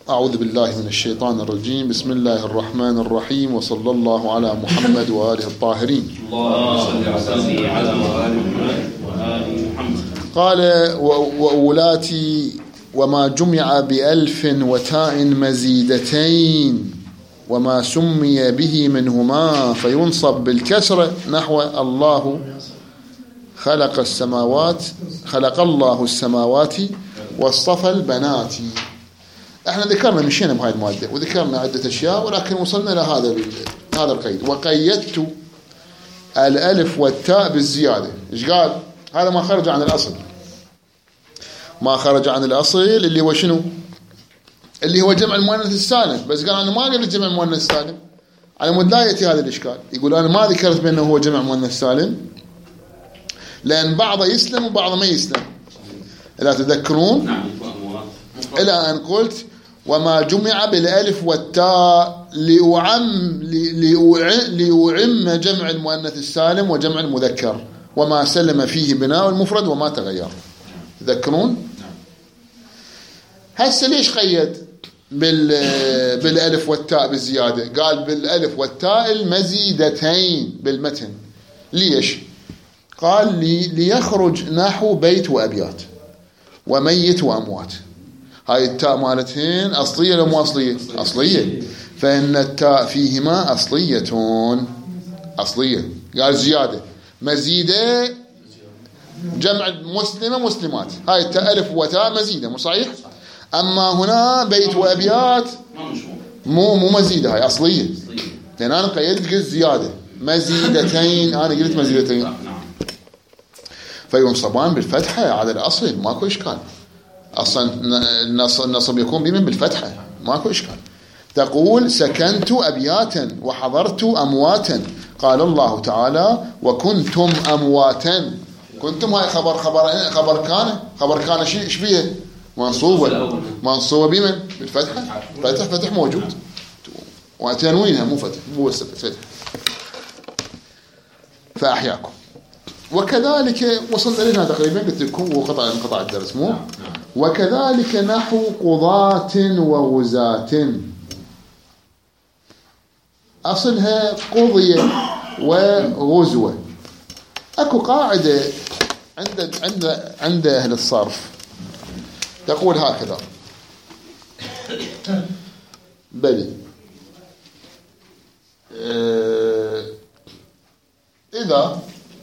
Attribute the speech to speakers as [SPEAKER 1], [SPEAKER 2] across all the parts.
[SPEAKER 1] أعوذ بالله من الشيطان الرجيم. بسم الله الرحمن الرحيم، وصلى الله على محمد وآله الطاهرين. قال وأولاتي وما جمع بألف وتاء مزيدتين وما سمي به منهما فينصب بالكسر نحو الله خلق الله السماوات واصطفى البنات. احنا ذكرنا مشينا بهاي المادة وذكرنا عدة اشياء، ولكن وصلنا لهذا القيد. وقيدت الالف والتاء بالزيادة. ايش قال؟ هذا ما خرج عن الاصل، ما خرج عن الاصل اللي هو شنو؟ اللي هو جمع المؤنث السالم. بس قال انا ما قلت جمع المؤنث السالم، على مود لا ياتي هذا الاشكال. يقول انا ما ذكرت بانه هو جمع مؤنث سالم لان بعضه يسلم وبعضه ما يسلم. لا تذكرون؟ الى ان قلت وما جمع بالالف والتاء ليعم جمع المؤنث السالم وجمع المذكر، وما سلم فيه بناء المفرد وما تغير. تذكرون؟ هسه ليش قيد بالالف والتاء بالزياده؟ قال بالالف والتاء المزيدتين بالمتن. ليش؟ قال ليخرج نحو بيت وابيات وميت واموات. هاي التاء مالتهن اصليه ولا مو اصليه؟ اصليه. فان التاء فيهما اصليه. قال زياده مزيده جمع مسلمه مسلمات. هاي التاء الف وتاء مزيده، مو صحيح؟ اما هنا بيت وابيات مو مزيده، هاي اصليه. لان انا قيدت قلت زياده مزيدتين، انا قلت مزيدتين. فينصبان بالفتحه على الاصل، ماكو اشكال. اصلا النصب يكون بمن؟ بالفتحه، ماكو اشكال. تقول سكنت ابياتا وحضرت امواتا. قال الله تعالى وكنتم امواتا. كنتم هاي خبر كان شيء ايش فيه؟ منصوبه بمن؟ بالفتحه. فتح موجود وتنوينها مو فتح، مو فتح. فاحياكم. وكذلك وصلنا لنا تقريبا، قلت لكم وقطع الدرس مو. وكذلك نحو قضاة وغزاة. أصلها قضية وغزوة. أكو قاعدة عند أهل الصرف تقول هكذا: بلي إذا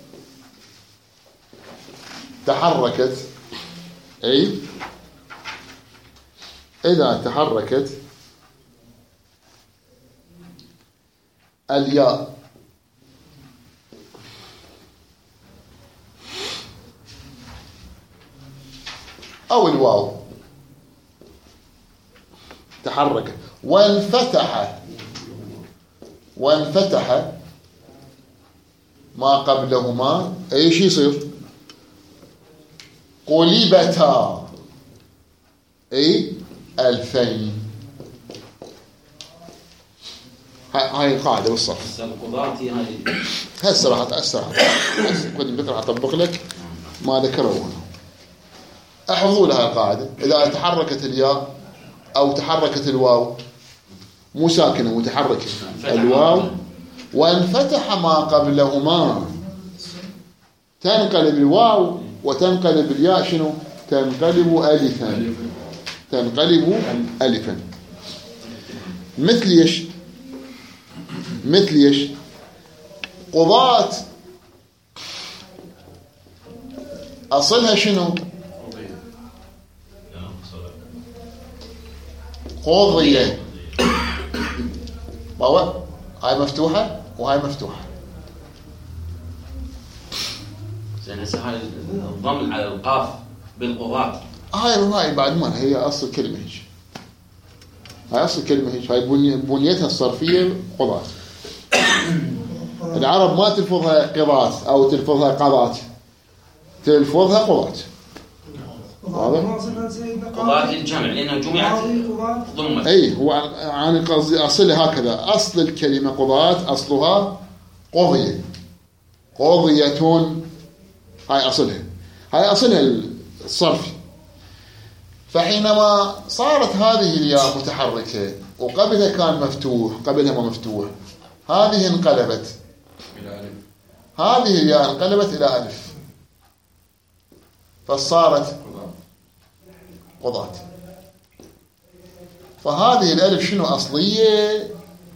[SPEAKER 1] تحركت الياء أو الواو تحركت وانفتح ما قبلهما، ايش يصير؟ قلبتا ألفين. هاي قاعدة بالصف. هسه راح بكره اطبق لك ما ذكره هنا. احفظوا لها القاعدة. اذا تحركت الياء او تحركت الواو، مو ساكنة متحركة الواو، وانفتح ما قبلهما، تنقلب الواو وتنقلب الياء شنو؟ تنقلب ألفا. مثل ايش؟ قضاة أصلها شنو؟ قضية. هاي مفتوحة وهاي مفتوحة.
[SPEAKER 2] زين هسه هاي الضم على القاف بالقضاة.
[SPEAKER 1] هاي بعد ما هي أصل كلمة هيك. هاي بنيتها الصرفية قضاة. العرب ما تلفظها قضاة أو تلفظها قضاة، تلفظها قضاة.
[SPEAKER 2] واضح؟ قضاة الجمع لأنها جمعت ضمت.
[SPEAKER 1] أي هو عن قصدي أصلها هكذا. أصل الكلمة قضاة أصلها قضية. هاي أصلها الصرفي. فحينما صارت هذه الياء متحركة وقبلها كان مفتوح، قبلها ما مفتوح، هذه انقلبت
[SPEAKER 2] إلى ألف،
[SPEAKER 1] هذه الياء انقلبت إلى ألف، فصارت قضاة. فهذه الألف شنو أصلية؟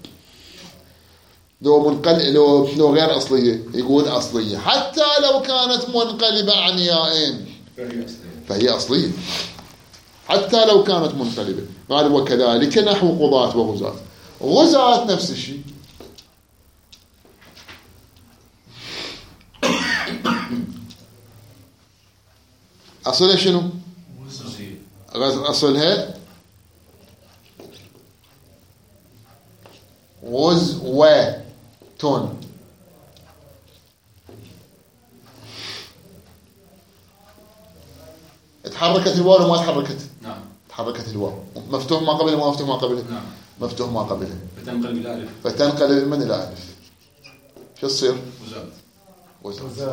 [SPEAKER 1] لو غير أصلية يقول أصلية، حتى لو كانت منقلبة عن يائين فهي أصلية، حتى لو كانت منقلبة. قال وكذلك نحو قضاة وغزاة. غزاة نفس الشيء، أصلها شنو؟ أصلها غزوة. تحركت الواو وما تحركت؟
[SPEAKER 2] نعم
[SPEAKER 1] تحركت الواو. مفتوح ما قبله ما مفتوح ما قبله؟
[SPEAKER 2] نعم
[SPEAKER 1] مفتوح ما قبله،
[SPEAKER 2] فتنقلب إلى ألف،
[SPEAKER 1] فتنقلب من إلى ألف. شو تصير؟
[SPEAKER 2] وزاد.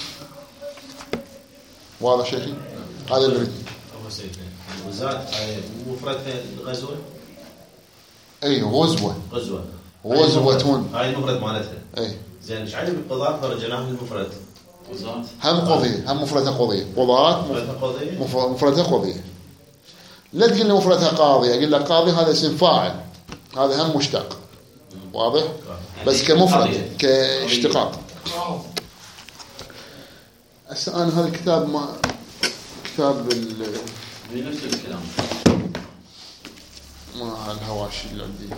[SPEAKER 1] واضح شيخي؟ هذا اللي
[SPEAKER 3] أبو سيد وزاد مفردها الغزوة.
[SPEAKER 1] أي غزوة
[SPEAKER 3] غزوة هاي المفرد مالتها.
[SPEAKER 1] أي
[SPEAKER 3] زين ايش عندي بالقضاء فرجناه للمفرد
[SPEAKER 2] وزاد
[SPEAKER 1] هم قضية، هم مفردها قضية. قضاة مفردها قضية. لا تقول لي مفردها قاضي، أقول لك قاضي هذا اسم فاعل، هذا هم مشتق. واضح؟ بس كمفرد كاشتقاق. هسه أنا هذا الكتاب ما كتاب
[SPEAKER 2] نفس الكلام
[SPEAKER 1] ما الهواشي اللي عندي.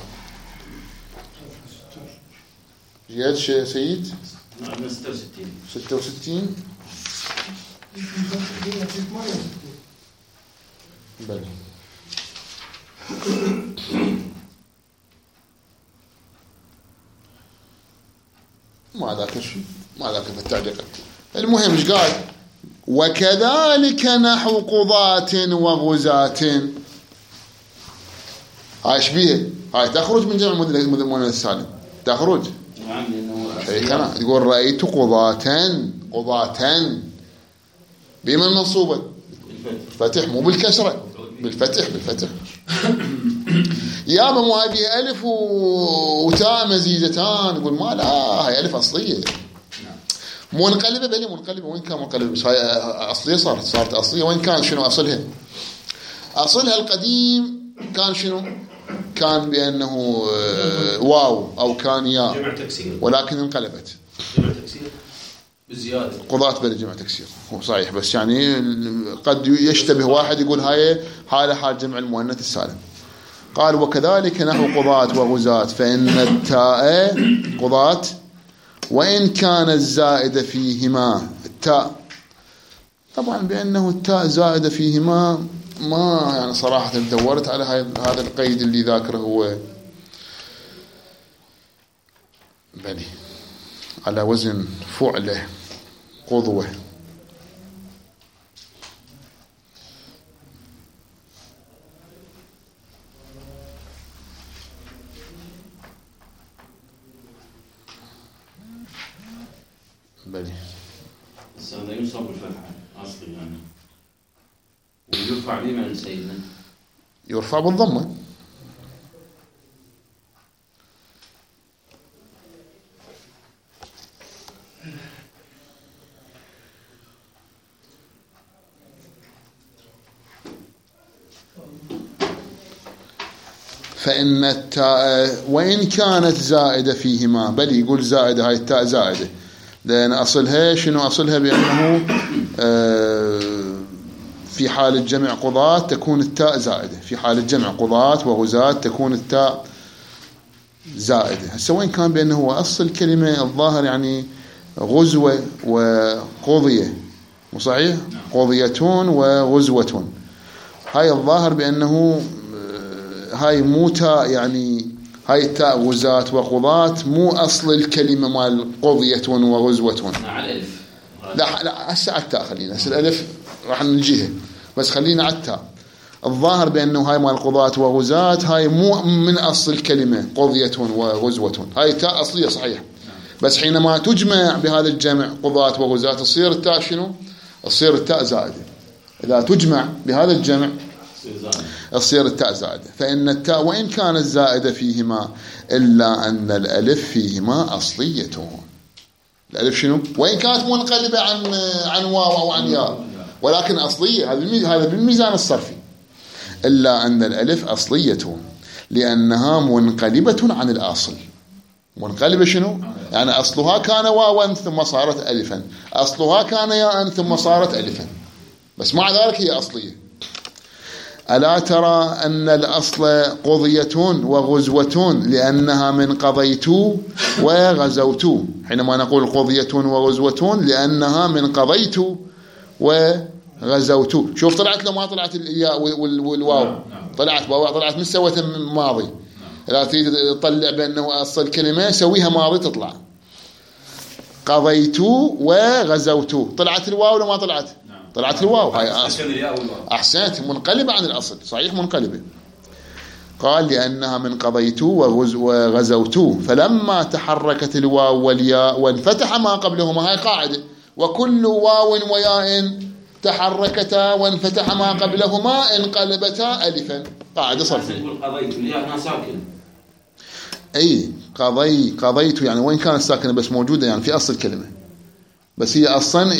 [SPEAKER 1] جيد شيء سيد؟
[SPEAKER 2] نعم
[SPEAKER 1] 66 بلى. ما ذاك الشيء، ما ذاك التعليق. المهم ايش قال؟ وكذلك نحو قضاة وغزاة. ايش بيه؟ هاي تخرج من جمع المؤنث السالم، تخرج.
[SPEAKER 2] نعم لأنه
[SPEAKER 1] كان يقول رأيت قضاة بما المنصوبة فتح، مو بالكسرة، بالفتح. يا مو هذه ألف وتاء مزيدتان، يقول ما لا هاي ألف أصلية منقلبة. بلي منقلبة، وين كان منقلبة؟ بس هاي أصلية، صارت أصلية. وين كان شنو أصلها؟ أصلها القديم كان شنو؟ كان بأنه واو أو كان ياء،
[SPEAKER 3] جمع تكسير،
[SPEAKER 1] ولكن انقلبت
[SPEAKER 3] جمع تكسير
[SPEAKER 2] بزيادة.
[SPEAKER 1] قضاة بلا جمع تكسير هو صحيح، بس يعني قد يشتبه واحد يقول هاي حال جمع المؤنث السالم. قال وكذلك نحو قضاة وغزاة، فإن التاء قضاة وإن كان الزائد فيهما التاء، طبعا بأنه التاء زائدة فيهما ما يعني صراحة دورت على هذا القيد اللي ذاكره هو بني على وزن فعله قضوة. بني
[SPEAKER 2] هذا ينصب بالفتحة أصلي يعني، ويرفع بما سيدنا،
[SPEAKER 1] يرفع بالضمة. فإن التاء وإن كانت زائدة فيهما، بل يقول زائدة، هاي التاء زائدة، لأن أصلها شنو؟ أصلها بأنه في حال الجمع قضاة تكون التاء زائدة، في حال الجمع قضاة وغزاة تكون التاء زائدة. هسه وين كان بأنه أصل الكلمة الظاهر يعني غزوة وقضية، مو صحيح؟ قضيتون وغزوة، هاي الظاهر بأنه هاي مو تاء، يعني هاي التاء غزاة وقضاة مو أصل الكلمة مال قضية وغزوة.
[SPEAKER 2] على الألف.
[SPEAKER 1] لا هسه على التاء خلينا، هسه الألف راح نجيها، بس خلينا على التاء. الظاهر بأنه هاي مال قضاة وغزاة هاي مو من أصل الكلمة قضية وغزوة، هاي تاء أصلية صحيح، بس حينما تجمع بهذا الجمع قضاة وغزاة تصير التاء شنو؟ تصير التاء زائدة. إذا تجمع بهذا الجمع تصير التاء زائدة. فإن التاء وإن كانت زائدة فيهما إلا أن الألف فيهما أصلية. الألف شنو؟ وإن كانت منقلبة عن واو أو عن ياء ولكن أصلية. هذا بالميزان الصرفي. إلا أن الألف أصلية لأنها منقلبة عن الأصل. منقلبة شنو؟ يعني أصلها كان واوا ثم صارت ألفا، أصلها كان ياء ثم صارت ألفا، بس مع ذلك هي أصلية. ألا ترى أن الأصل قضية وغزوة لأنها من قضيت وغزوت. حينما نقول قضية وغزوة لأنها من قضيت وغزوت. شوف طلعت لو ما طلعت الياء والواو، طلعت من سوت ماضي. لا تريد تطلع بأنه أصل كلمة سويها ماضي تطلع. قضيت وغزوت، طلعت الواو ولا ما طلعت؟ طلعت الواو. هاي أحسنت، منقلبة عن الأصل، صحيح منقلبة. قال لأنها من قضيت وغزوت. فلما تحركت الواو والياء وانفتح ما قبلهما، هاي قاعدة، وكل واو وياء تحركتا وانفتح ما قبلهما انقلبتا ألفا. قاعدة صرفية.
[SPEAKER 2] قضيت الياء هنا ساكن.
[SPEAKER 1] أي قضيت يعني وين كانت ساكنة بس موجودة يعني في أصل الكلمة، بس هي أصلا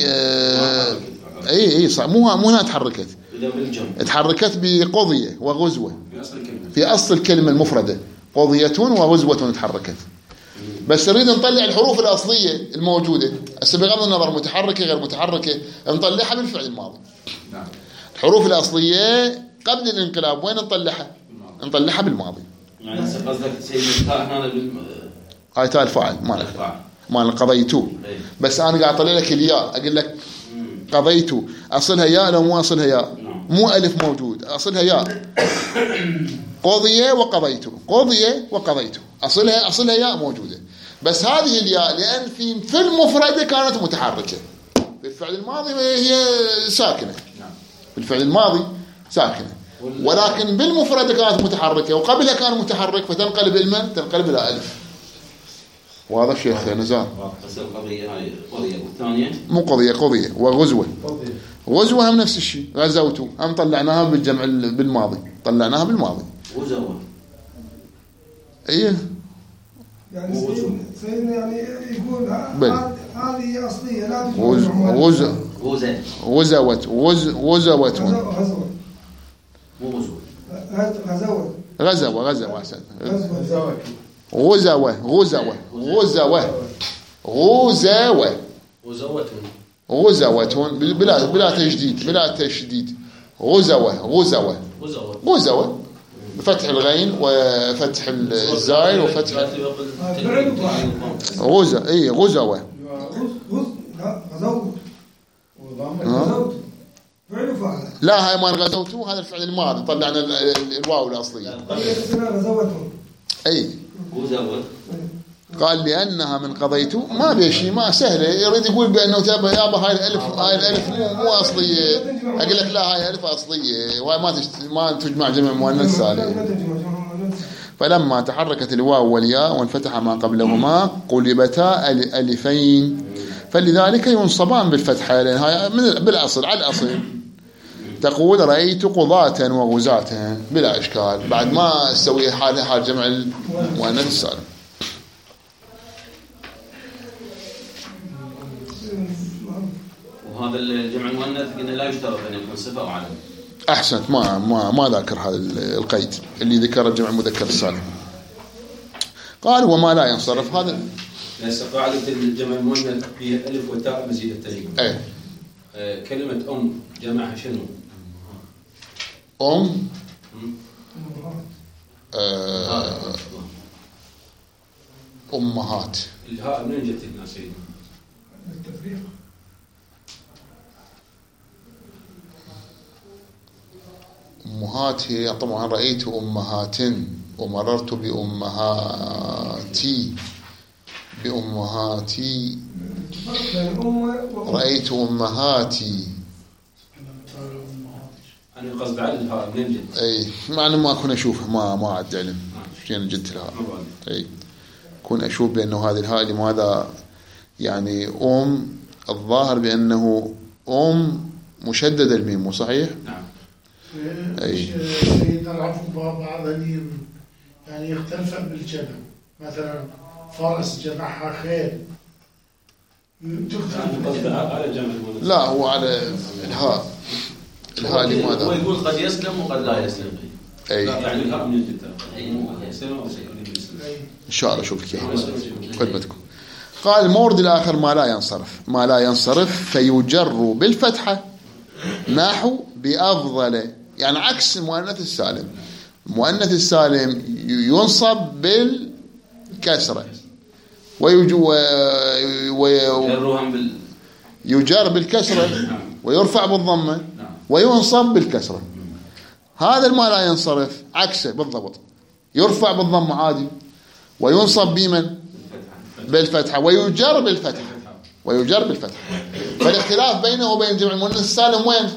[SPEAKER 1] أي صح، مو هنا تحركت، تحركت بقضية وغزوة في أصل الكلمة المفردة. قضية وغزوة تحركت. بس نريد نطلع الحروف الأصلية الموجودة هسه بغض النظر متحركة غير متحركة، نطلعها بالفعل الماضي. الحروف الأصلية قبل الانقلاب وين نطلعها؟ نطلعها بالماضي.
[SPEAKER 2] يعني قصدك تسوي التاء هنا
[SPEAKER 1] هاي تاء الفاعل مال قضيتو. بس أنا قاعد أطلع لك الياء، أقول لك قضيتو أصلها ياء لو مو أصلها ياء، مو ألف موجود، أصلها ياء. قضية وقضيتو، قضية وقضيتو، أصلها ياء موجودة. بس هذه الياء لأن في المفردة كانت متحركة، في الفعل الماضي هي ساكنة، في الفعل الماضي ساكنة، ولكن بالمفردة كانت متحركة وقبلها كان متحرك، فتنقلب المن تنقلب إلى ألف. واضح شيخ نزار؟
[SPEAKER 2] بس القضية هاي قضية والثانية
[SPEAKER 1] مو قضية وغزوة. غزوة هم نفس الشيء، غزوتوا هم طلعناها بالجمع بالماضي، طلعناها بالماضي.
[SPEAKER 2] غزوة
[SPEAKER 1] ايه
[SPEAKER 4] يعني سيدنا يعني يقول هذه أصلية لا
[SPEAKER 1] غزوت غزوة بلا تشديد غزوة بفتح الغين وفتح الزاي وفتح غزوة لا، هاي ما غزوتوا هذا الفعل الماضي، طلعنا الواو الأصلية. أي قال لأنها من قضيتو ما بيشي، ما سهلة. يريد يقول بأنه يابا هاي الألف مو أصلية. أقول لك لا، هاي ألف أصلية وهي ما تجمع جمع مؤنث سالم. فلما تحركت الواو والياء وانفتح ما قبلهما قلبتا ألفين، فلذلك ينصبان بالفتحة، لأن هاي بالأصل على الأصل. تقول رأيت قضاة وغزاة بلا إشكال، بعد ما تسوي حال جمع المؤنث السالم.
[SPEAKER 2] وهذا الجمع المؤنث قلنا لا يشترط أن يكون صفة أو علم.
[SPEAKER 1] أحسنت، ما ذكر هذا القيد اللي ذكر الجمع المذكر السالم. قال وما لا ينصرف هذا.
[SPEAKER 5] هسه قاعدة الجمع المؤنث فيها ألف وتاء مزيدتين.
[SPEAKER 1] إيه.
[SPEAKER 5] كلمة جمعها شنو؟
[SPEAKER 1] أمهات.
[SPEAKER 5] الهاء منين جت لنا سيدنا؟
[SPEAKER 4] التفريق.
[SPEAKER 1] أمهات هي طبعا رأيت أمهات ومررت بأمهاتي رأيت أمهاتي.
[SPEAKER 5] أنا قصد على الهاء منين جت؟
[SPEAKER 1] أي معنى ما أكون أشوفه، ما عاد علم شين جت الهاء. أي كون أشوف بأنه هذه الهاء لماذا يعني الظاهر بأنه مشدد الميم، مو صحيح؟
[SPEAKER 5] نعم.
[SPEAKER 6] سيدنا العفو بعض يعني يختلف بالجمع، مثلا فرس جمعها خيل
[SPEAKER 5] على جمع.
[SPEAKER 1] لا هو على الهاء لماذا؟
[SPEAKER 3] هو يقول قد يسلم وقد لا يسلم.
[SPEAKER 5] يعني الهاء من الكتاب.
[SPEAKER 1] إن شاء الله شوف كيف خدمتكم. قال المورد الآخر ما لا ينصرف فيجر بالفتحة نحو بأفضل، يعني عكس المؤنث السالم. المؤنث السالم ينصب بالكسرة يجر بالكسرة ويرفع بالضمة وينصب بالكسرة. هذا ما لا ينصرف عكسه بالضبط، يرفع بالضمة عادي وينصب بمن؟ بالفتحة ويجر بالفتحة. فالاختلاف بينه وبين جمع المؤنث السالم وين؟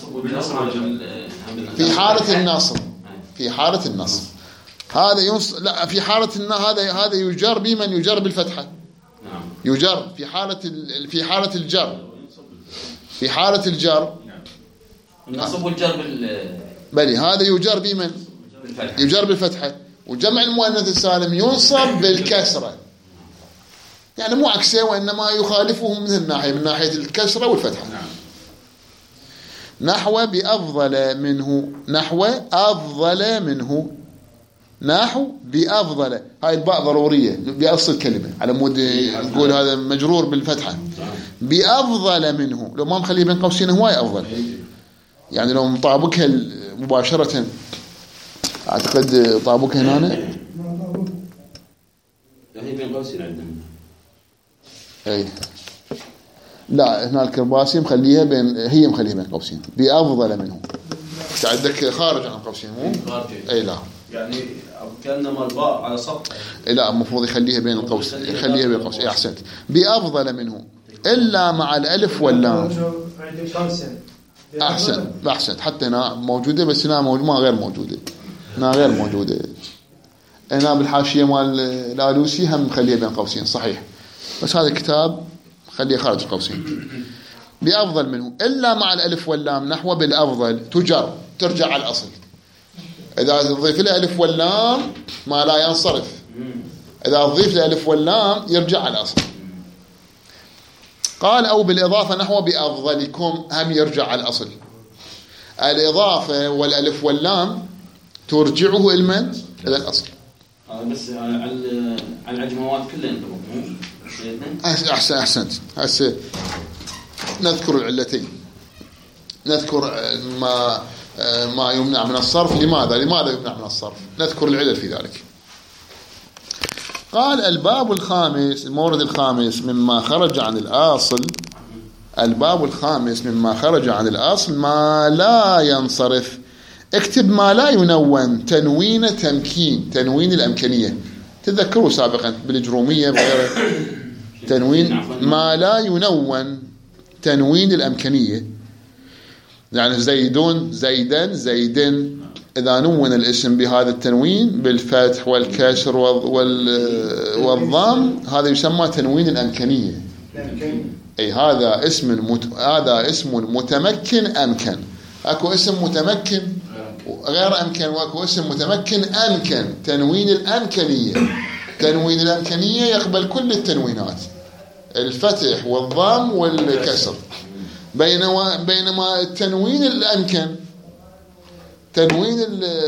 [SPEAKER 1] في حالة النصب. هذا لا في حالة هذا يجر بمن؟ يجر بالفتحة. يجر في حالة الجر.
[SPEAKER 2] النصب والجر
[SPEAKER 1] بلي هذا يجر بمن؟ يجر بالفتحة. وجمع المؤنث السالم ينصب بالكسرة، يعني مو عكسه وإنما يخالفهم من ناحية الكسرة والفتحة. نحو بأفضل هاي الباء ضرورية بأصل الكلمة على مود نقول هذا مجرور بالفتحة. بأفضل منه لو ما مخليه بين قوسين هواي أفضل، يعني لو مطابقها مباشرة أعتقد طابقها هنا
[SPEAKER 5] هي بين قوسين عندنا.
[SPEAKER 1] أي لا هنا الكرباسي مخليها بين قوسين. بأفضل منه عندك خارج عن قوسين مو؟ أي لا
[SPEAKER 3] يعني كأنما الباء على سطح.
[SPEAKER 1] لا المفروض يخليها بين القوسين. أي أحسنت. بأفضل منه إلا مع الألف واللام. أحسنت حتى هنا موجودة بس هنا ما غير موجودة. هنا بالحاشية مال الآلوسي هم مخليها بين قوسين صحيح، بس هذا الكتاب خليه خارج القوسين. بأفضل منه إلا مع الألف واللام نحو بالأفضل ترجع على الأصل. إذا تضيف له ألف واللام ما لا ينصرف، إذا تضيف له ألف واللام يرجع على الأصل. قال أو بالإضافة نحو بأفضلكم هم يرجع على الأصل. الإضافة والألف واللام ترجعه إلى الأصل.
[SPEAKER 5] بس على العجموات كلها
[SPEAKER 1] أحسنت. هسه نذكر العلتين، نذكر ما يمنع من الصرف. لماذا يمنع من الصرف؟ نذكر العلل في ذلك. قال الباب الخامس، المورد الخامس مما خرج عن الأصل. الباب الخامس مما خرج عن الأصل ما لا ينصرف. اكتب ما لا ينون تنوين تمكين، تنوين الأمكنية. تذكروا سابقا بالجرومية بغير تنوين ما لا ينون تنوين الأمكنية، يعني زيدون زيدا زيدن. إذا نون الاسم بهذا التنوين بالفتح والكسر والضم هذا يسمى تنوين الأمكنية. أي هذا اسم متمكن أمكن. أكو اسم متمكن غير أمكن وأكو اسم متمكن أمكن. تنوين الأمكنية، تنوين الأمكنية يقبل كل التنوينات، الفتح والضم والكسر. بينما التنوين الأمكن تنوين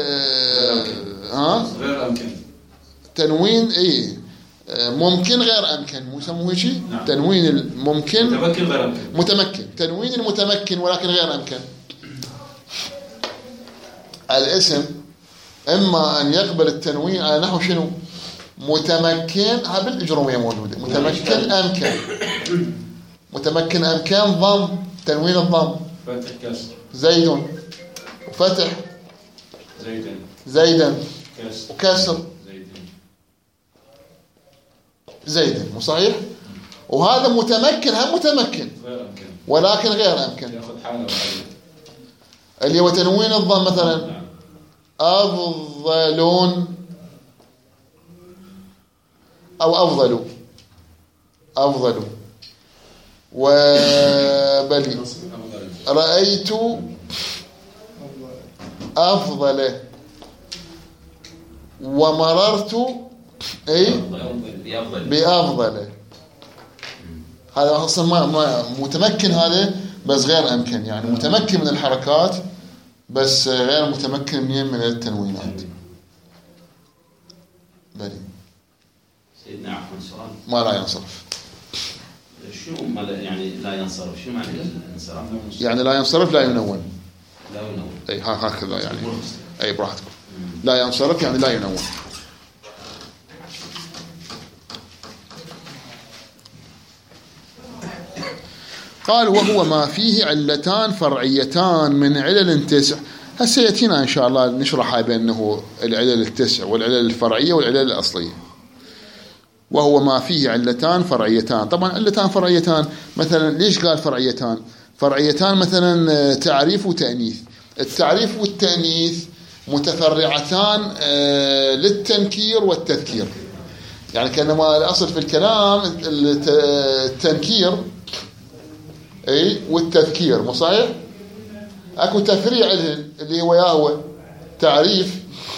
[SPEAKER 5] غير أمكن،
[SPEAKER 1] تنوين ممكن غير أمكن، مو يسموه شيء؟ تنوين الممكن
[SPEAKER 5] متمكن غير أمكن،
[SPEAKER 1] متمكن. تنوين المتمكن ولكن غير أمكن. الاسم إما أن يقبل التنوين على نحو شنو؟ متمكن، ها بالإجرومية موجودة. متمكن أمكن، متمكن أمكن ضم، تنوين الضم
[SPEAKER 5] فتح كسر
[SPEAKER 1] زيد، وفتح زيدا وكسر زيدا، مو صحيح؟ وهذا متمكن هم متمكن ولكن غير أمكن.
[SPEAKER 5] يأخذ حالة
[SPEAKER 1] اللي هو تنوين الضم مثلا أفضلون أو أفضلوا وبلي رأيت أفضل ومررت بأفضل. هذا أصلا ما متمكن، هذا بس غير أمكن، يعني متمكن من الحركات بس غير متمكن من التنوينات. بلي
[SPEAKER 2] سيدنا عفوا سؤال.
[SPEAKER 1] ما لا ينصرف.
[SPEAKER 2] شنو يعني لا ينصرف؟ شو معنى الانصراف؟
[SPEAKER 1] يعني لا ينصرف لا ينون.
[SPEAKER 2] لا ينون.
[SPEAKER 1] أي هكذا يعني. أي براحتكم. لا ينصرف يعني لا ينون. قال وهو ما فيه علتان فرعيتان من علل 9. هسه يأتينا إن شاء الله نشرح بأنه العلل 9 والعلل الفرعية والعلل الأصلية. وهو ما فيه علتان فرعيتان. طبعا علتان فرعيتان مثلا ليش قال فرعيتان؟ فرعيتان مثلا تعريف وتأنيث. التعريف والتأنيث متفرعتان للتنكير والتذكير. يعني كأنما الأصل في الكلام التنكير أي والتذكير، مو صحيح؟ أكو تفريع اللي هو ياهو تعريف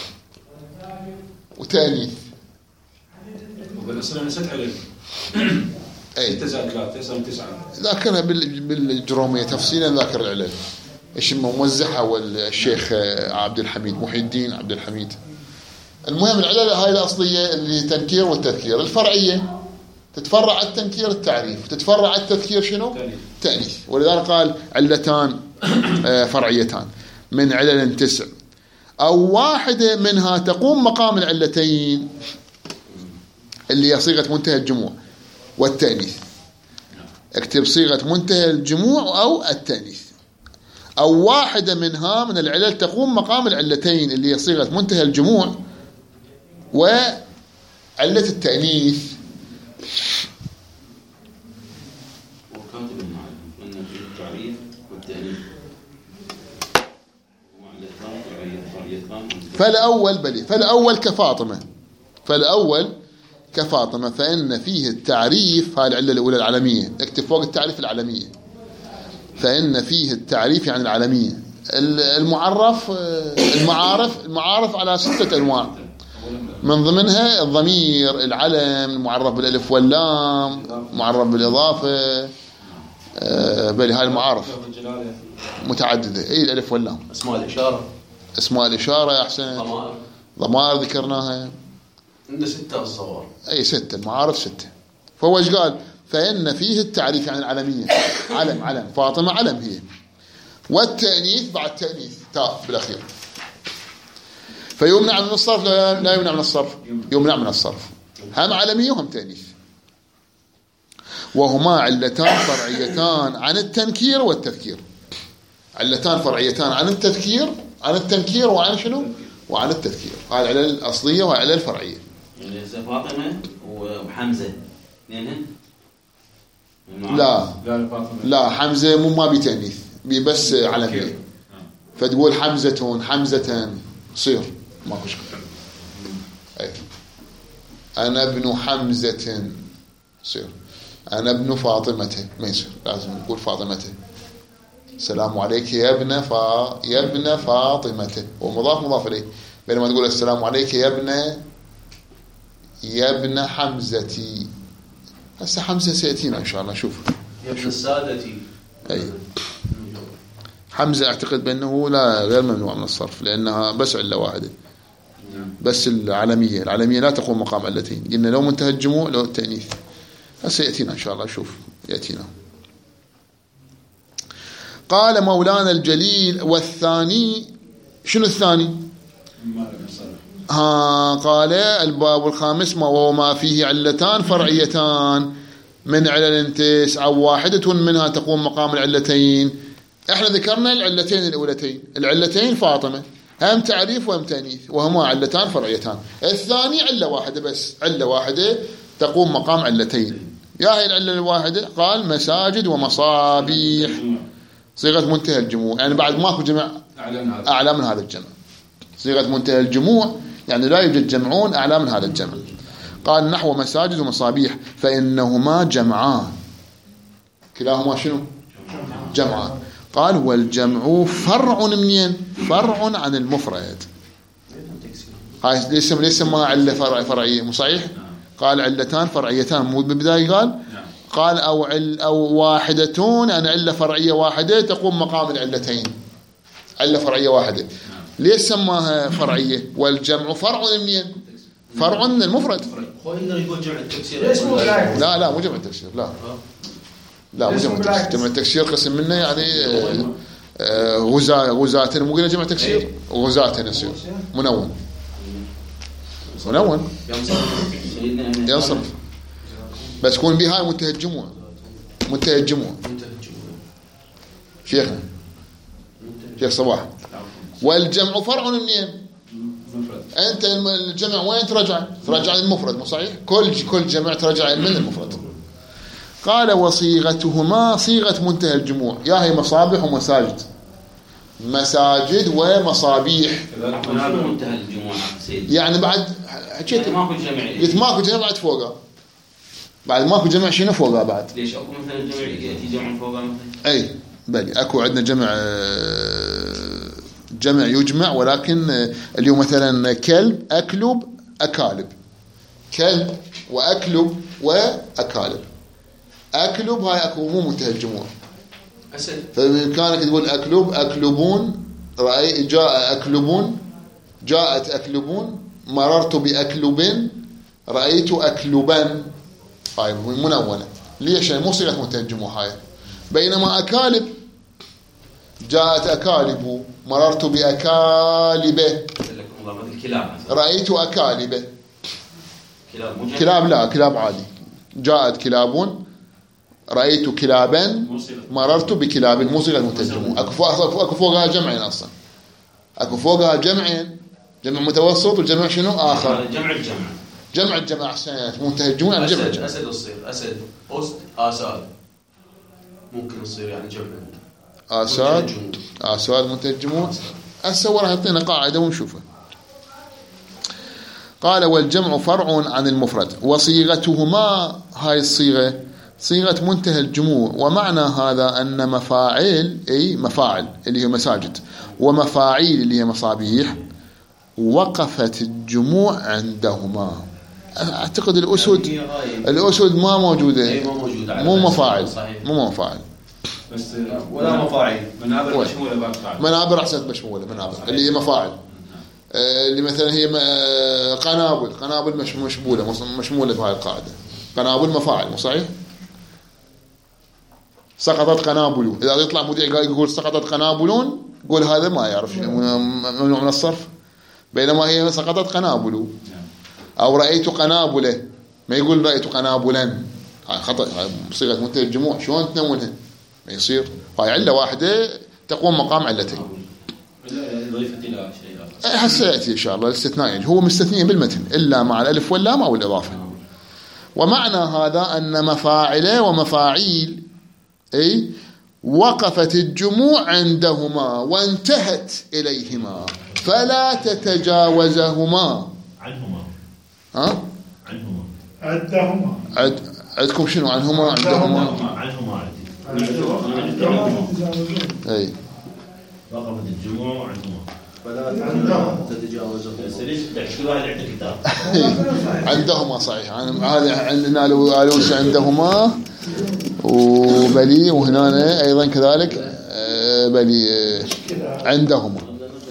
[SPEAKER 1] وتأنيث.
[SPEAKER 5] وبالأصل نسيت عليه.
[SPEAKER 1] أي
[SPEAKER 5] 9 يصير 9.
[SPEAKER 1] ذاكرها بالجرومية تفصيلا، ذاكر العلل إيش موزعها والشيخ عبد الحميد محي الدين عبد الحميد. المهم العلل هاي الأصلية اللي تنكير والتذكير. الفرعية تتفرع على التنكير التعريف، تتفرع على التذكير شنو؟ تأنيث. ولذلك قال علتان فرعيتان من علل 9 أو واحدة منها تقوم مقام العلتين اللي هي صيغة منتهى الجموع والتأنيث. اكتب صيغة منتهى الجموع أو التأنيث. أو واحدة منها من العلل تقوم مقام العلتين اللي هي صيغة منتهى الجموع وعلة التأنيث.
[SPEAKER 2] وكاتب المعلم أن في التعريف والتأنيث
[SPEAKER 1] فالأول بلي فالأول كفاطمة. فالأول كفاطمة فإن فيه التعريف. هاي العلة الأولى العلمية. اكتب فوق التعريف العلمية. فإن فيه التعريف يعني العلمية. المعرف المعارف على 6 أنواع، من ضمنها الضمير، العلم، المعرف بالالف واللام، معرف بالإضافة. بل هاي المعارف متعددة. أي الالف واللام. اسماء الإشارة أحسن. ضمائر ذكرناها.
[SPEAKER 3] عندنا 6 الصور.
[SPEAKER 1] أي 6 المعارف 6. فهو إيش قال؟ فإن فيه التعريف يعني العلمية. علم فاطمة علم هي. والتأنيث بعد تأنيث تاء بالأخير. فيمنع من الصرف لا يمنع من الصرف؟ يمنع من الصرف. هم علمية وهم تأنيث. وهما علتان فرعيتان عن التنكير والتذكير. علتان فرعيتان عن التنكير وعن شنو؟ وعن التذكير. هاي العلل الأصلية وهاي العلل الفرعية.
[SPEAKER 2] يعني فاطمة وحمزة اثنين.
[SPEAKER 1] لا حمزة مو ما بتأنيث بس علمية. فتقول حمزة صير ماكو شيء. أي أنا ابن حمزة صير. أنا ابن فاطمة ما يصير، لازم نقول فاطمة. السلام عليك يا ابن فاطمة، ومضاف إليه. بينما تقول السلام عليك يا ابن حمزتي. هسه حمزة سيأتينا إن شاء الله. شوف
[SPEAKER 3] يا ابن سادتي.
[SPEAKER 1] أي حمزة أعتقد بأنه لا غير ممنوع من الصرف لأنها بس علة واحدة. بس العلمية لا تقوم مقام علتين. قلنا لو منتهى الجموع لو التأنيث. هسه يأتينا إن شاء الله. شوف يأتينا. قال مولانا الجليل والثاني. شنو الثاني؟ قال الباب الخامس وهو ما فيه علتان فرعيتان من علل 9 أو واحدة منها تقوم مقام العلتين. احنا ذكرنا العلتين الأولتين. العلتين فاطمة هم تعريف وهم تأنيث وهما علتان فرعيتان. الثاني علة واحدة بس، علة واحدة تقوم مقام علتين. يا هي العلة الواحدة؟ قال مساجد ومصابيح صيغة منتهى الجموع. يعني بعد ماكو جمع أعلى من هذا الجمع. صيغة منتهى الجموع يعني لا يوجد جمعون أعلى من هذا الجمع. قال نحو مساجد ومصابيح فإنهما جمعان. كلاهما شنو؟ جمعان. قال والجمع فرع منين؟ فرع عن المفرد. هاي ليش سماها علة فرعية؟ مو صحيح؟ قال علتان فرعيتان، مو بالبداية قال أو واحدة، أنا علة فرعية واحدة تقوم مقام العلتين، علة فرعية واحدة. ليش سماها فرعية؟ والجمع فرع منين؟ فرع من المفرد.
[SPEAKER 5] هو يقدر يقول جمع التكسير.
[SPEAKER 1] لا مو جمع التكسير، لا مو جمع التكسير. جمع التكسير قسم منه يعني غزاة، مو قلنا جمع تكسير، غزاة يصير منون ينصرف، بس يكون بهاي منتهى الجموع. شيخنا شيخ صباح. والجمع فرع منين؟ انت الجمع وين ترجع للمفرد، مو صحيح؟ كل جمع ترجع من المفرد. قال وصيغتهما صيغة منتهى الجموع، يا هي مصابيح ومساجد، مساجد ومصابيح.
[SPEAKER 2] منتهى الجموع
[SPEAKER 1] يعني بعد حكيت ماكو جمع بعد فوقها، بعد ماكو جمع شنو فوقها بعد؟
[SPEAKER 2] ليش اكو مثلا جمع ياتي جمع فوقها مثلا؟
[SPEAKER 1] اي بلي اكو عندنا جمع يجمع، ولكن اليوم مثلا كلب اكلب اكالب، كلب واكلب واكالب. اكلب هاي اكو مو منتهى الجموع. فبامكانك تقول اكلب اكلبون، راي جاء اكلبون، جاءت اكلبون، مررت باكلب، رايت اكلبا. هاي منونه. ليش؟ مو صيغه منتهى الجموع هاي. بينما اكالب جاءت اكالب، مررت باكالب، رايت اكالب. كلاب لا، كلاب عادي. جاءت كلاب، رأيت كلابا، مررت بكلاب، مو صيغة منتهى الجموع. اكو فوقها جمعين اصلا، اكو فوقها جمعين، جمع متوسط وجمع شنو اخر؟ جمع الجمع احسن. منتهى الجموع يعني جمع الجمع.
[SPEAKER 3] اسد تصير اسد، أسد، آساد، ممكن تصير يعني جمع آساد منتهى الجموع. هسه راح يعطينا قاعدة ونشوفها. قال والجمع فرع عن المفرد، وصيغتهما هاي الصيغة صيغة منتهى الجموع. ومعنى هذا أن مفاعل، أي مفاعل اللي هي مساجد، ومفاعيل اللي هي مصابيح، وقفت الجموع عندهما. أعتقد الأسد ما موجودة، مو مفاعل، مو مفاعل
[SPEAKER 5] بس ولا مفاعيل. منابر مشمولة بعد قاعدة.
[SPEAKER 1] منابر أحسنت مشمولة، منابر اللي هي مفاعل. اللي مثلا هي قنابل مشمولة بهاي القاعدة. قنابل مفاعل، مو صحيح؟ سقطت قنابل، إذا يطلع مذيع يقول سقطت قنابلون، قول هذا ما يعرف، ممنوع من الصرف. بينما هي سقطت قنابل، أو رأيت قنابلة، ما يقول رأيت قنابلا. خطأ، صيغة منتهى الجموع شلون تنونها؟ ما يصير. هاي علة واحدة تقوم مقام علتين.
[SPEAKER 5] ضيفت إلى شيء آخر.
[SPEAKER 1] هسه يأتي إن شاء الله الاستثناء، هو مستثنين بالمتن إلا مع الألف واللام أو الإضافة. ومعنى هذا أن مفاعل ومفاعيل أي وقفت الجموع عندهما وانتهت إليهما فلا تتجاوزهما.
[SPEAKER 5] عنهما.
[SPEAKER 1] ها؟
[SPEAKER 5] عنهما.
[SPEAKER 1] عندكم شنو عنهما؟ عندهما.
[SPEAKER 5] عنهما
[SPEAKER 1] أي.
[SPEAKER 5] وقفت الجموع عنهما.
[SPEAKER 3] فلا تتجاوزهما.
[SPEAKER 5] ليش كل واحد عنده كتاب؟
[SPEAKER 1] عندهما صحيح. هذا عندنا الألوس عندهما، وبلي وهنا أيضا كذلك بلي عندهما.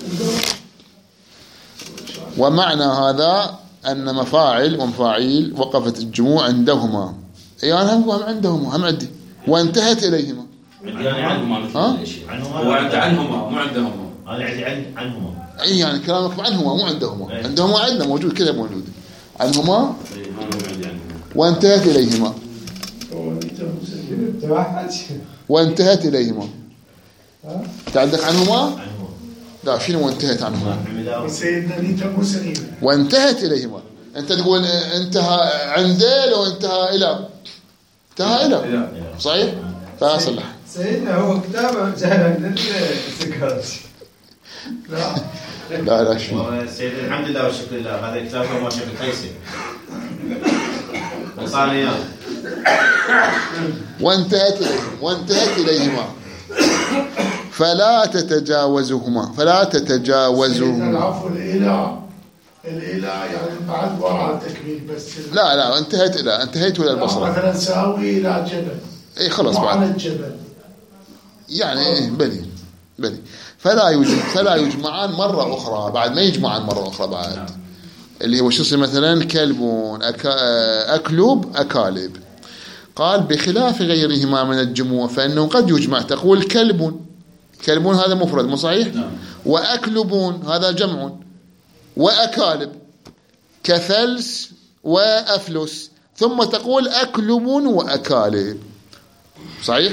[SPEAKER 1] ومعنى هذا أن مفاعل ومفاعيل وقفت الجموع عندهما، يعني هم عندهما، هم عندي، وانتهت إليهما.
[SPEAKER 2] يعني عنهما.
[SPEAKER 5] هو عنهما مو عندهما. أنا عندي عنهما.
[SPEAKER 1] أي يعني كلامك عنهما مو عندهما. عندهما عندنا موجود كذا موجود. عنهما وانتهت إليهما. وانتهت إليهما. تعدك عنهما؟ لا شنو وانتهت عنهما؟ وانتهت إليهما. أنت تقول انتهى عنده لو انتهى إلى صحيح؟ فأصلح
[SPEAKER 4] سيدنا هو كتابه جاء من السكرات.
[SPEAKER 1] لا شو
[SPEAKER 5] سيد الحمد لله والشكر لله. هذا كتاب ما شكل قيسي وصانيات.
[SPEAKER 1] وانتهت إليهما
[SPEAKER 3] فلا تتجاوزهما
[SPEAKER 6] العفو الإله يعني بعد وراء التكميل بس.
[SPEAKER 3] لا انتهيت إلى البصرة.
[SPEAKER 6] مثلا ساوي إلى جبل.
[SPEAKER 3] اي خلاص
[SPEAKER 6] بعد الجبل.
[SPEAKER 3] يعني بلي فلا يجمعان مرة أخرى بعد ما يجمعان مرة أخرى بعد اللي هو شو يصير مثلا كلبون أكلب أكالب. قال بخلاف غيرهما من الجموع فإنه قد يجمع. تقول كلبون هذا مفرد مو صحيح؟ وأكلبون هذا جمع. وأكالب كفلس وأفلس ثم تقول أكلبون وأكالب صحيح؟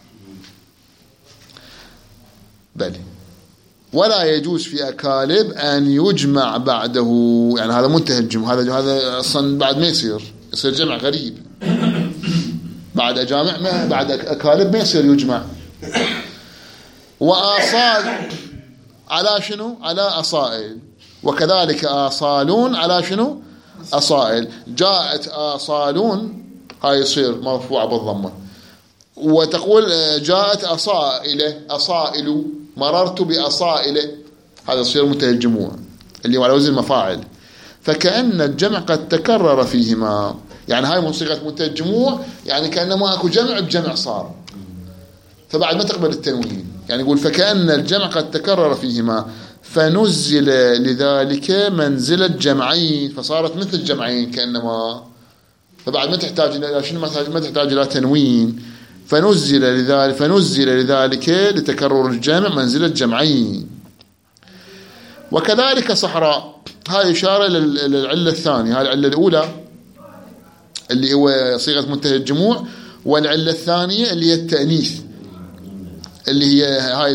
[SPEAKER 3] بلي. ولا يجوز في أكالب أن يجمع بعده يعني هذا منتهى الجمع. هذا أصلا بعد ما يصير جمع غريب بعد أجامع بعد أكالب ما يصير يجمع. وآصال على شنو؟ على أصائل. وكذلك آصالون على شنو؟ أصائل. جاءت آصالون هاي يصير مرفوعة بالضمة. وتقول جاءت أصائل مررت بأصائل هذا يصير منتهى الجموع اللي هو على وزن المفاعل. فكأن الجمع قد تكرر فيهما يعني هاي من صيغة منتهى الجموع يعني كأنما أكو جمع بجمع صار فبعد ما تقبل التنوين يعني يقول فكأن الجمع قد تكرر فيهما فنزل لذلك منزلة جمعين فصارت مثل جمعين كأنما فبعد ما تحتاج إلى شنو ما تحتاج إلى تنوين فنزل لذلك لتكرر الجمع منزلة جمعين. وكذلك صحراء هاي إشارة للعلة الثانية. هاي العلة الأولى اللي هو صيغة منتهى الجموع والعلة الثانية اللي هي التأنيث اللي هي هاي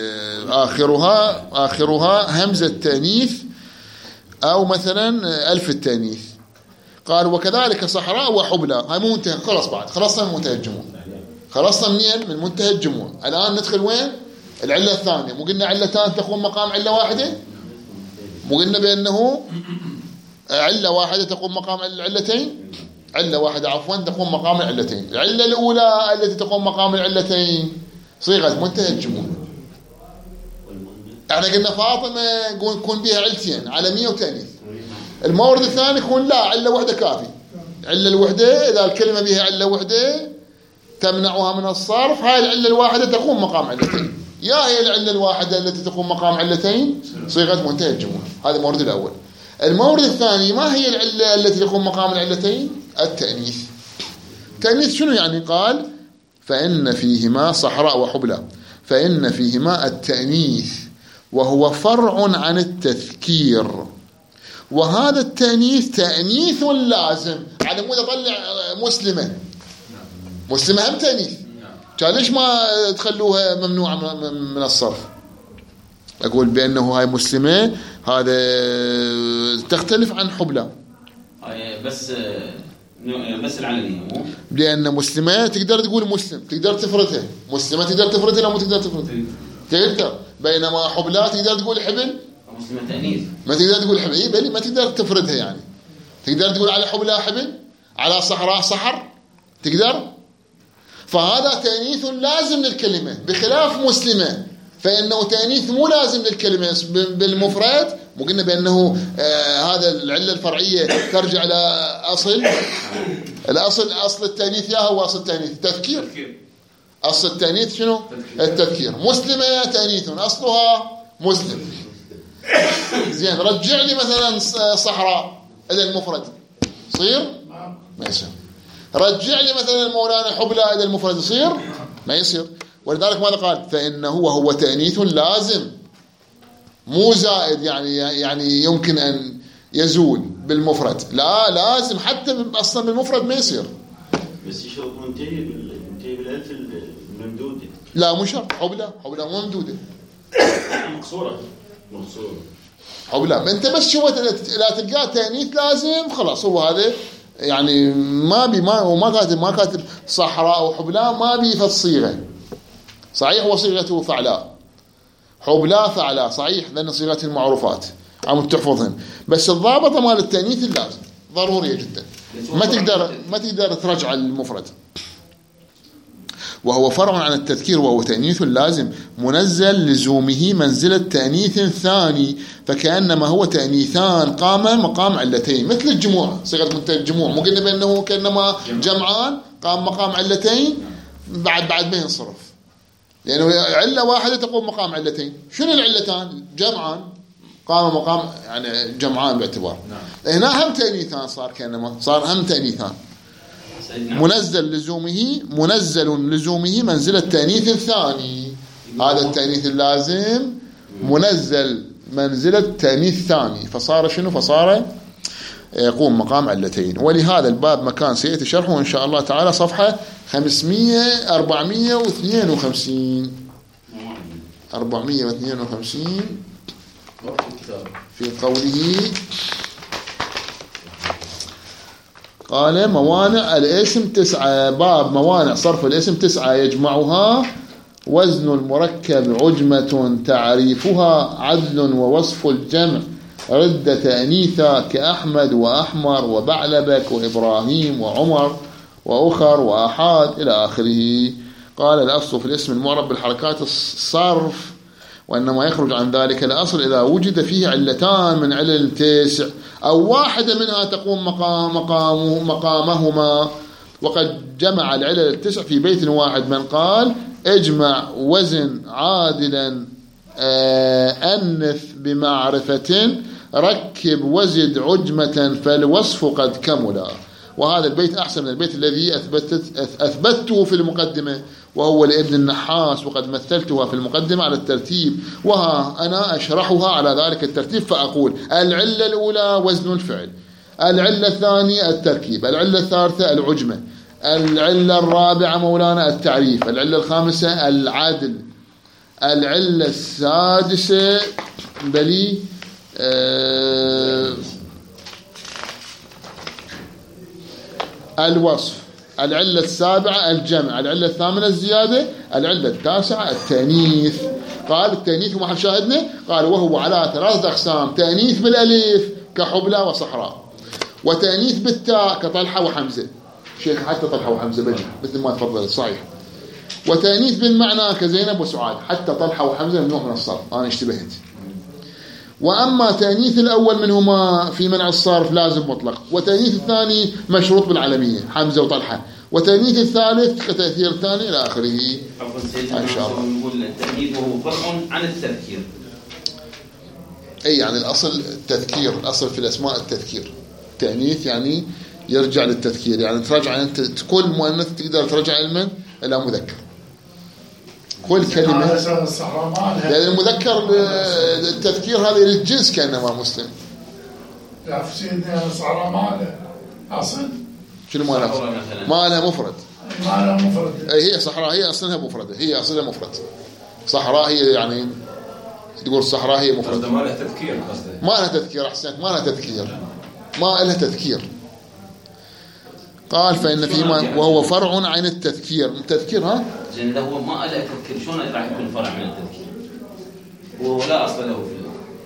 [SPEAKER 3] آخرها همزة التأنيث أو مثلا ألف التأنيث. قال وكذلك صحراء وحبلى هاي مو منتهى خلاص بعد خلصنا من منتهى الجموع خلصنا منين من منتهى الجموع. الآن ندخل وين العلة الثانية. مو قلنا علتان تقوم مقام علة واحدة مو قلنا بأنه علة واحدة تقوم مقام العلتين علة واحدة عفوا تقوم مقام العلتين. العلة الأولى التي تقوم مقام العلتين صيغة منتهى الجموع. احنا قلنا فاطمة يكون بها علتين علمية وتأنيث. المورد الثاني يكون لا علة واحدة كافي. علة الوحدة إذا الكلمة بها علة واحدة تمنعها من الصرف هاي العلة الواحدة تقوم مقام علتين. يا هي العلة الواحدة التي تقوم مقام علتين صيغة منتهى الجموع. هذا المورد الأول. المورد الثاني ما هي العلة التي تقوم مقام العلتين؟ التأنيث. التأنيث شنو يعني؟ قال فإن فيهما صحراء وحبلى فإن فيهما التأنيث وهو فرع عن التذكير. وهذا التأنيث تأنيث لازم على مود أطلع مسلمة هم تأنيث كان ليش ما تخلوها ممنوعة من الصرف؟ أقول بأنه هاي مسلمة هذا تختلف عن حبلى
[SPEAKER 2] بس العلنية مو
[SPEAKER 3] لأن مسلمة تقدر تقول مسلم تقدر تفردها مسلمة تقدر تفردها لا مو تقدر تفردها تقدر. بينما حبلى تقدر تقول حبل
[SPEAKER 2] مسلمة تأنيث ما
[SPEAKER 3] تقدر تقول حبل إيه بلي ما تقدر تفردها يعني تقدر تقول على حبلى حبل على صحراء صحر تقدر. فهذا تأنيث لازم للكلمة بخلاف مسلمة فإنه تأنيث مو لازم للكلمة بالمفرد. مو قلنا بأنه هذا العلة الفرعية ترجع إلى أصل التأنيث يا هو أصل التأنيث تذكير. أصل التأنيث شنو؟ التذكير. مسلمة تأنيث أصلها مسلم. زين رجع لي مثلا صحراء إلى المفرد صير ما يصير. رجع لي مثلا مولانا حبلى إلى المفرد يصير ما يصير. ولذلك ماذا قال؟ فإنه هو تأنيث لازم مو زائد يعني يمكن أن يزول بالمفرد لا لازم حتى أصلا بالمفرد ما يصير.
[SPEAKER 7] بس يشوف منتهي بالألف الممدودة
[SPEAKER 3] لا مو شرط حبلى مو ممدودة
[SPEAKER 7] مقصورة
[SPEAKER 3] حبلى أنت بس شو لا تلقاه تأنيث لازم خلاص هو هذا يعني ما كاتب صحراء وحبلى ما بي في الصيغة صحيح وصيغته فعلاء حبلى فعلاء صحيح لأن صيغة المعروفات عم تحفظهن بس الضابطة مال التأنيث اللازم ضرورية جدا ما تقدر ترجع المفرد. وهو فرع عن التذكير وهو تأنيث لازم منزل لزومه منزلة تأنيث ثاني، فكأنما هو تأنيثان قام مقام علتين، مثل الجموع، صيغة منتهى الجموع، مو قلنا بأنه كأنما جمعان قام مقام علتين بعد ما ينصرف، لأنه يعني علة واحدة تقوم مقام علتين. شنو العلتان؟ جمعان قام مقام يعني جمعان باعتبار. هنا هم تأنيثان صار، كأنما صار هم تأنيثان. منزل لزومه منزلة تأنيث ثاني، هذا التأنيث اللازم منزل منزلة تأنيث ثاني، فصار شنو؟ فصار يقوم مقام علتين. ولهذا الباب مكان سيأتي شرحه إن شاء الله تعالى صفحة 452 في قوله قال موانع الاسم 9. باب موانع صرف الاسم 9 يجمعها وزن المركب عجمة تعريفها عدل ووصف الجمع رد تأنيثا كأحمد وأحمر وبعلبك وإبراهيم وعمر وأخر وأحاد إلى آخره. قال الأصل في الاسم المعرب بالحركات الصرف، وإنما يخرج عن ذلك الأصل إذا وجد فيه علتان من علل 9 أو واحدة منها تقوم مقامهما، وقد جمع العلل 9 في بيت واحد من قال اجمع وزن عادلا أنث بمعرفة ركب وزد عجمة فالوصف قد كملا. وهذا البيت أحسن من البيت الذي أثبته في المقدمة وهو لابن النحاس، وقد مثلتها في المقدمة على الترتيب، وها أنا أشرحها على ذلك الترتيب فأقول العلة الأولى وزن الفعل، العلة الثانية التركيب، العلة الثالثة العجمة، العلة الرابعة مولانا التعريف، العلة الخامسة العدل، العلة السادسة بلي الوصف، العلة السابعة الجمع، العلة الثامنة الزيادة، العلة التاسعة التأنيث. قال التأنيث ومحل شاهدنا قال وهو على 3 أقسام: تأنيث بالألف كحبلى وصحراء، وتأنيث بالتاء كطلحة وحمزة، شيخ حتى طلحة وحمزة بجي مثل ما تفضل صحيح، وتأنيث بالمعنى كزينب وسعاد، حتى طلحة وحمزة ممنوع من الصرف، أنا اشتبهت. وأما تأنيث الأول منهما في منع الصرف لازم مطلق، وتأنيث الثاني مشروط بالعلمية حمزة وطلحة، وتأنيث الثالث كتأثير الثاني إلى آخره. إن شاء الله
[SPEAKER 2] نقول التأنيث وهو فرع عن التذكير.
[SPEAKER 3] أي يعني الأصل التذكير، الأصل في الأسماء التذكير. تأنيث يعني يرجع للتذكير، يعني ترجع أنت كل مؤنث تقدر ترجع علما إلى مذكر، كل كلمة، لأن المذكر التذكير هذا للجنس كأنما مسلم.
[SPEAKER 6] لا في سيدنا صحراء ما له أصل.
[SPEAKER 3] شنو ما لها؟ ما لها مفرد.
[SPEAKER 6] ما لها مفرد.
[SPEAKER 3] هي صحراء هي أصلها مفردة، هي أصلها مفرد. صحراء هي يعني تقول صحراء هي مفردة.
[SPEAKER 5] ما لها تذكير قصدي.
[SPEAKER 3] ما لها تذكير، أحسنت، ما لها تذكير، ما لها تذكير. قال فإن فيما وهو فرع عن التذكير. التذكير ها؟
[SPEAKER 2] زين إذا هو ما له تذكير شلون راح يكون فرع من التذكير؟ وهو لا أصل له في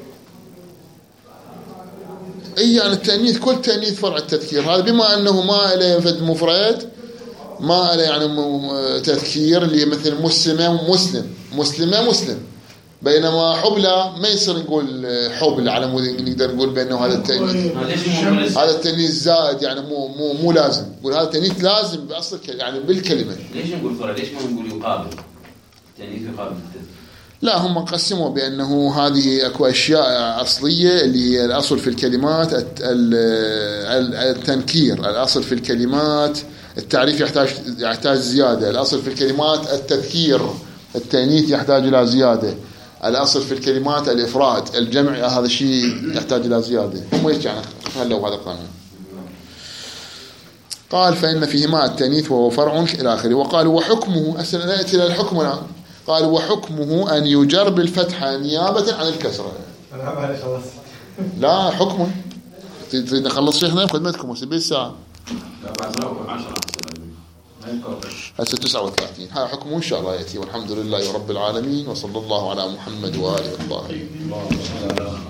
[SPEAKER 3] أي يعني التأنيث، كل تأنيث فرع التذكير، هذا بما أنه ما له فد مفرد، ما له يعني تذكير اللي مثل مسلمة، بينما حبلى ما يصير نقول حبل على مود نقدر نقول بأنه هذا التأنيث، هذا التأنيث زائد يعني مو لازم نقول هذا التأنيث لازم بأصل يعني بالكلمة.
[SPEAKER 2] ليش نقول فرع؟ ليش ما نقول يقابل؟ التأنيث يقابل التذكير.
[SPEAKER 3] لا هم قسموا بأنه هذه أكو أشياء أصلية اللي هي الأصل في الكلمات التنكير، الأصل في الكلمات التعريف يحتاج زيادة، الأصل في الكلمات التذكير، التأنيث يحتاج إلى زيادة، الأصل في الكلمات الإفراد، الجمع هذا الشيء يحتاج إلى زيادة. هم ايش يعني خلوا هذا القانون. قال فإن فيهما التأنيث وهو فرع إلى آخره. وقال وحكمه، نأتي إلى الحكم الآن. قال وحكمه أن يجر بالفتحة نيابة عن الكسرة. لا حكمه تريد نخلص شيخنا خدمتكم وسبيل الساعة هسه 39. هذا حكمه إن شاء الله يأتي. والحمد لله رب العالمين، وصلى الله على محمد وآله الطاهرين.